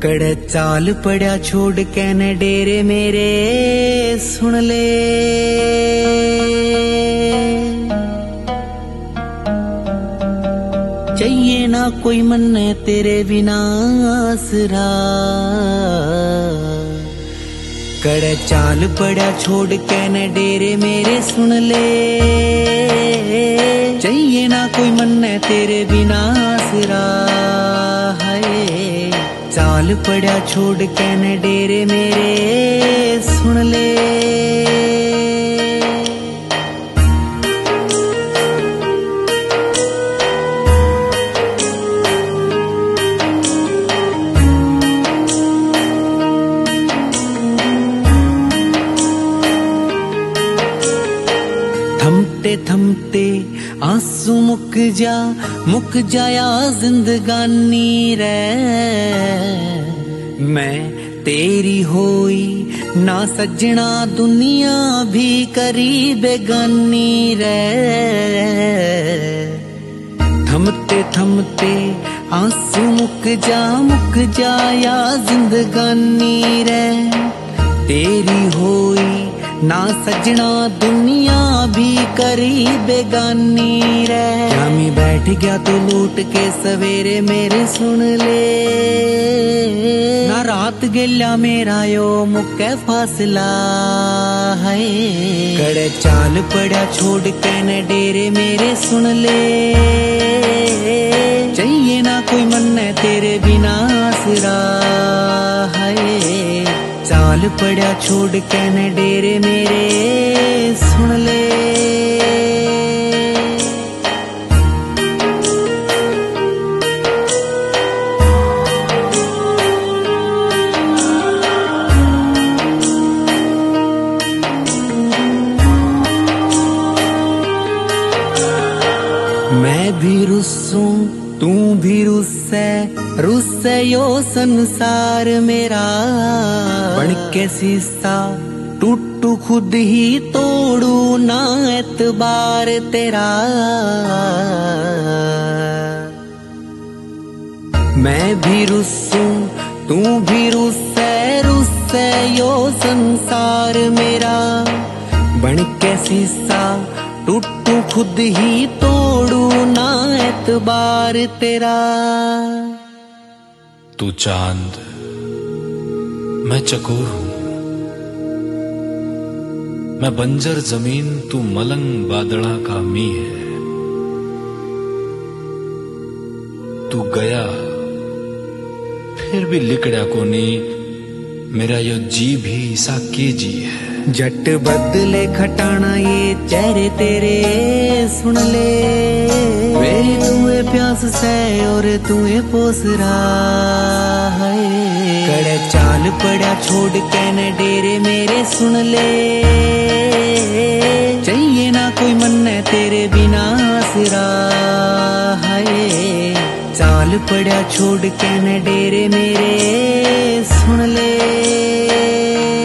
कड़े चाल पड़ा छोड़ के न डेरे मेरे सुन ले। चाहिए ना कोई मन तेरे बिना आसरा। कड़े चाल पड़ा छोड़ के न डेरे मेरे सुन ले। चाहिए ना कोई मन तेरे बिना आसरा। चाल पड़ा छोड़ के न डेरे मेरे सुन ले। थमते थमते आंसू मुक जाया जिंदगानी रे। मैं तेरी होई ना सजना दुनिया भी करी बेगानी रे। थमते थमते आंसू मुक जाया जिंदगानी रे। तेरी होई ना सजना दुनिया भी करी बेगानी रे। शामी बैठ गया तो लूट के सवेरे मेरे सुन ले। ना रात गेला मेरा यो मुक्के फासला है। कड़े चाल पड़ा छोड़ के न डेरे मेरे सुन ले। चाहिए ना कोई मन तेरे बिना आसरा है। चाल पड़ा छोड़ के न डेरे मेरे सुन ले। मैं भी रुस्सूं तू भी रुस्से यो संसार मेरा। बन के शीशा टूटू खुद ही तोड़ू ना एतबार तेरा। मैं भी रुस्सूं तू भी रुस्से यो संसार मेरा। बन के शीशा टूटू खुद ही तोड़ू ना एतबार तेरा। तू चांद मैं चकोर हूं, मैं बंजर जमीन तू मलंग बादड़ा का मी है। तू गया फिर भी लिकड़ा कोनी, मेरा यो जी भी सा के जी है। जट बदले खटाना ये चेहरे तेरे सुन ले। मेरी तुए प्यास से और तुए पोसरा है। कड़े चाल पड़ा छोड़ के न डेरे मेरे सुन ले। चाहिए ना कोई मन तेरे बिना आसरा है। चाल पड़ा छोड़ के न डेरे मेरे सुन ले।